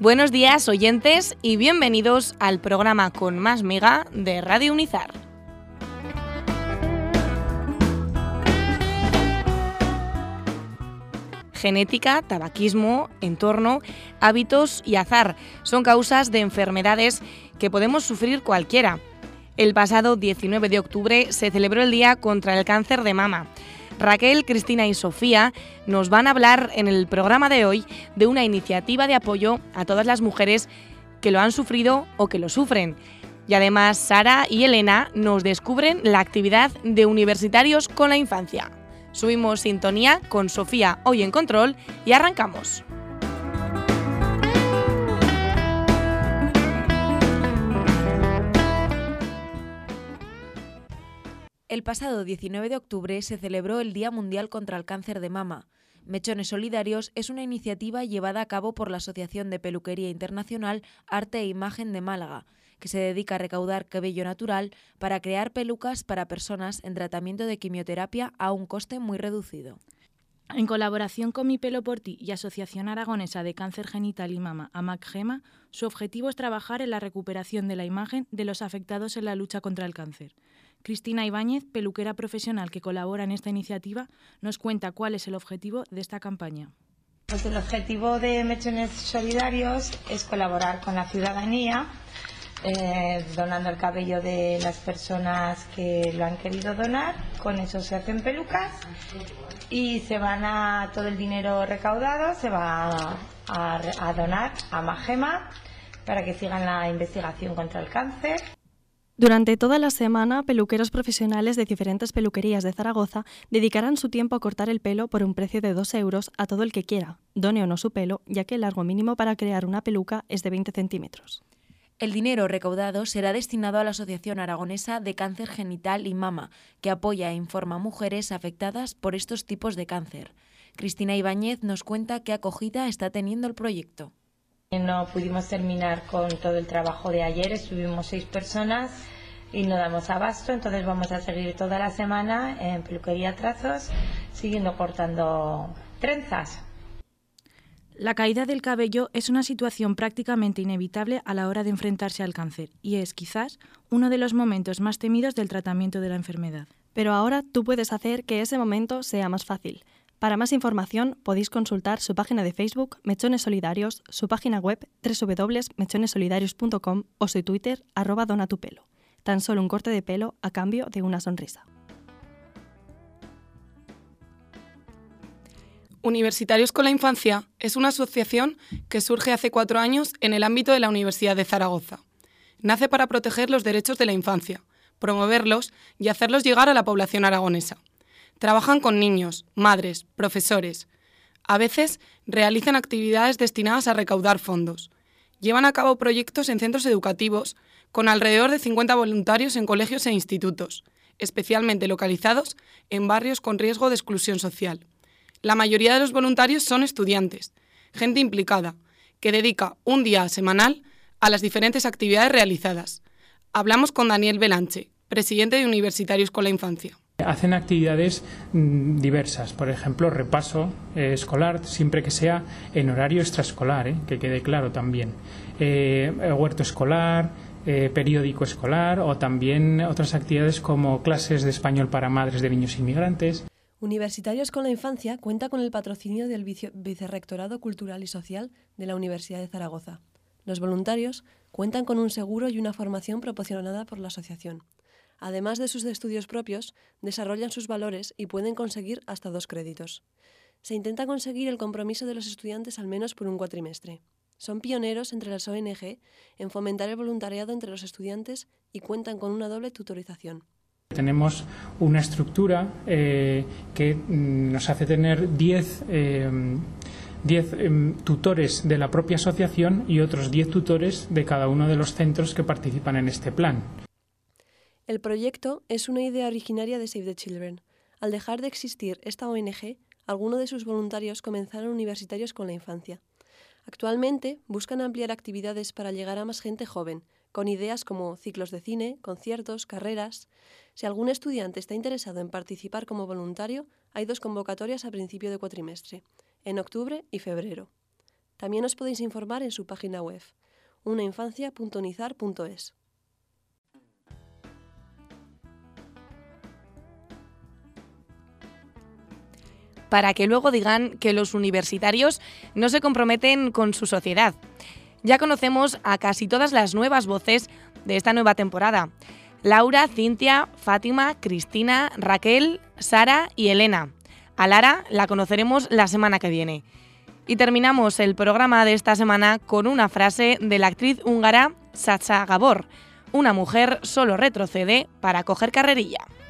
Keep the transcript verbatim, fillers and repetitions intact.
Buenos días, oyentes, y bienvenidos al programa con más miga de Radio Unizar. Genética, tabaquismo, entorno, hábitos y azar son causas de enfermedades que podemos sufrir cualquiera. El pasado diecinueve de octubre se celebró el Día contra el Cáncer de Mama. Raquel, Cristina y Sofía nos van a hablar en el programa de hoy de una iniciativa de apoyo a todas las mujeres que lo han sufrido o que lo sufren. Y además Sara y Elena nos descubren la actividad de Universitarios con la Infancia. Subimos sintonía con Sofía hoy en control y arrancamos. El pasado diecinueve de octubre se celebró el Día Mundial contra el Cáncer de Mama. Mechones Solidarios es una iniciativa llevada a cabo por la Asociación de Peluquería Internacional Arte e Imagen de Málaga, que se dedica a recaudar cabello natural para crear pelucas para personas en tratamiento de quimioterapia a un coste muy reducido. En colaboración con Mi Pelo por Ti y Asociación Aragonesa de Cáncer Genital y Mama, AMAC-GEMA, su objetivo es trabajar en la recuperación de la imagen de los afectados en la lucha contra el cáncer. Cristina Ibáñez, peluquera profesional que colabora en esta iniciativa, nos cuenta cuál es el objetivo de esta campaña. Pues el objetivo de Mechones Solidarios es colaborar con la ciudadanía, eh, donando el cabello de las personas que lo han querido donar. Con eso se hacen pelucas y se van a todo el dinero recaudado se va a, a, a donar a AMAC-GEMA para que sigan la investigación contra el cáncer. Durante toda la semana, peluqueros profesionales de diferentes peluquerías de Zaragoza dedicarán su tiempo a cortar el pelo por un precio de dos euros a todo el que quiera, done o no su pelo, ya que el largo mínimo para crear una peluca es de veinte centímetros. El dinero recaudado será destinado a la Asociación Aragonesa de Cáncer Genital y Mama, que apoya e informa a mujeres afectadas por estos tipos de cáncer. Cristina Ibáñez nos cuenta qué acogida está teniendo el proyecto. No pudimos terminar con todo el trabajo de ayer, estuvimos seis personas y no damos abasto, entonces vamos a seguir toda la semana en Peluquería Trazos, siguiendo cortando trenzas. La caída del cabello es una situación prácticamente inevitable a la hora de enfrentarse al cáncer y es, quizás, uno de los momentos más temidos del tratamiento de la enfermedad. Pero ahora tú puedes hacer que ese momento sea más fácil. Para más información podéis consultar su página de Facebook, Mechones Solidarios, su página web, doble u doble u doble u punto mechones solidarios punto com o su Twitter, arroba donatupelo. Tan solo un corte de pelo a cambio de una sonrisa. Universitarios con la Infancia es una asociación que surge hace cuatro años en el ámbito de la Universidad de Zaragoza. Nace para proteger los derechos de la infancia, promoverlos y hacerlos llegar a la población aragonesa. Trabajan con niños, madres, profesores. A veces realizan actividades destinadas a recaudar fondos. Llevan a cabo proyectos en centros educativos con alrededor de cincuenta voluntarios en colegios e institutos, especialmente localizados en barrios con riesgo de exclusión social. La mayoría de los voluntarios son estudiantes, gente implicada, que dedica un día semanal a las diferentes actividades realizadas. Hablamos con Daniel Belanche, presidente de Universitarios con la Infancia. Hacen actividades mmm, diversas, por ejemplo, repaso eh, escolar, siempre que sea en horario extraescolar, eh, que quede claro también. Eh, huerto escolar, eh, periódico escolar o también otras actividades como clases de español para madres de niños inmigrantes. Universitarios con la Infancia cuenta con el patrocinio del Vice- Vicerrectorado Cultural y Social de la Universidad de Zaragoza. Los voluntarios cuentan con un seguro y una formación proporcionada por la asociación. Además de sus estudios propios, desarrollan sus valores y pueden conseguir hasta dos créditos. Se intenta conseguir el compromiso de los estudiantes al menos por un cuatrimestre. Son pioneros entre las O N G en fomentar el voluntariado entre los estudiantes y cuentan con una doble tutorización. Tenemos una estructura eh, que mm, nos hace tener diez eh, eh, tutores de la propia asociación y otros diez tutores de cada uno de los centros que participan en este plan. El proyecto es una idea originaria de Save the Children. Al dejar de existir esta O N G, algunos de sus voluntarios comenzaron Universitarios con la Infancia. Actualmente buscan ampliar actividades para llegar a más gente joven, con ideas como ciclos de cine, conciertos, carreras. Si algún estudiante está interesado en participar como voluntario, hay dos convocatorias a principio de cuatrimestre, en octubre y febrero. También os podéis informar en su página web, unainfancia punto nizar punto es. Para que luego digan que los universitarios no se comprometen con su sociedad. Ya conocemos a casi todas las nuevas voces de esta nueva temporada. Laura, Cintia, Fátima, Cristina, Raquel, Sara y Elena. A Lara la conoceremos la semana que viene. Y terminamos el programa de esta semana con una frase de la actriz húngara Sacha Gabor. Una mujer solo retrocede para coger carrerilla.